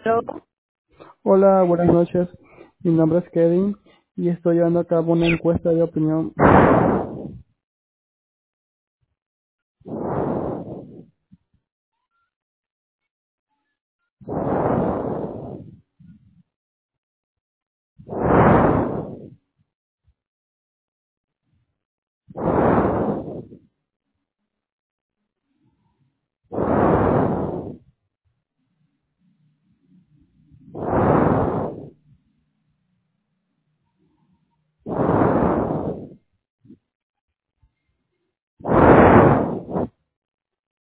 Aló. Hola, buenas noches. Mi nombre es Kevin y estoy llevando a cabo una encuesta de opinión.